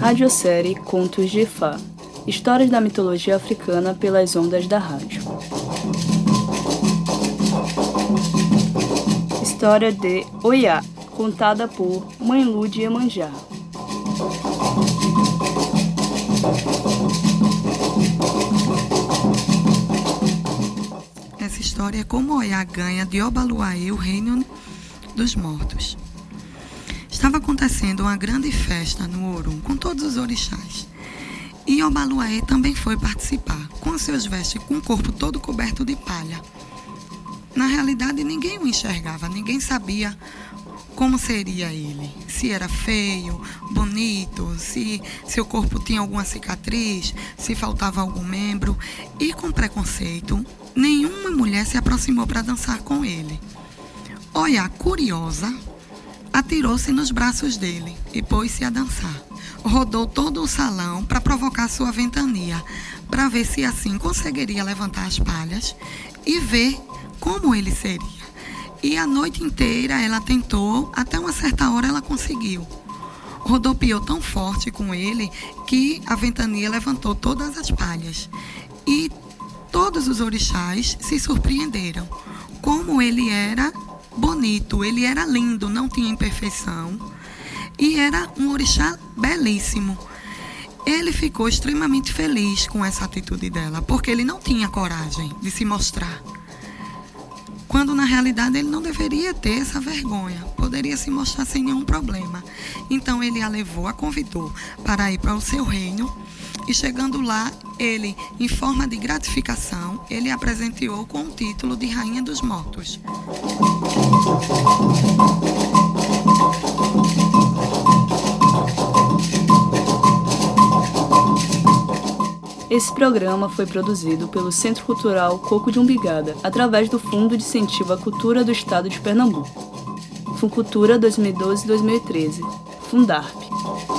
Radiosérie Contos de Ifá. Histórias da mitologia africana pelas ondas da rádio. História de Oiá, contada por Mãe Lu de Iemanjá. Essa história é como Oiá ganha de Obaluaê o reino dos mortos. Estava acontecendo uma grande festa no Orum, com todos os orixás. E Obaluaê também foi participar, com seus vestes com o corpo todo coberto de palha. Na realidade, ninguém o enxergava, ninguém sabia como seria ele. Se era feio, bonito, se seu corpo tinha alguma cicatriz, se faltava algum membro. E com preconceito, nenhuma mulher se aproximou para dançar com ele. Oiá, curiosa, atirou-se nos braços dele e pôs-se a dançar. Rodou todo o salão para provocar sua ventania, para ver se assim conseguiria levantar as palhas e ver como ele seria. E a noite inteira ela tentou, até uma certa hora ela conseguiu. Rodopiou tão forte com ele que a ventania levantou todas as palhas. E todos os orixás se surpreenderam. Como ele era bonito, ele era lindo, não tinha imperfeição. E era um orixá belíssimo. Ele ficou extremamente feliz com essa atitude dela, porque ele não tinha coragem de se mostrar. Quando na realidade ele não deveria ter essa vergonha, poderia se mostrar sem nenhum problema. Então ele a levou, a convidou para ir para o seu reino. E chegando lá, ele, em forma de gratificação, ele a presenteou com o título de Rainha dos Mortos. Esse programa foi produzido pelo Centro Cultural Coco de Umbigada, através do Fundo de Incentivo à Cultura do Estado de Pernambuco. Funcultura 2012-2013. Fundarp.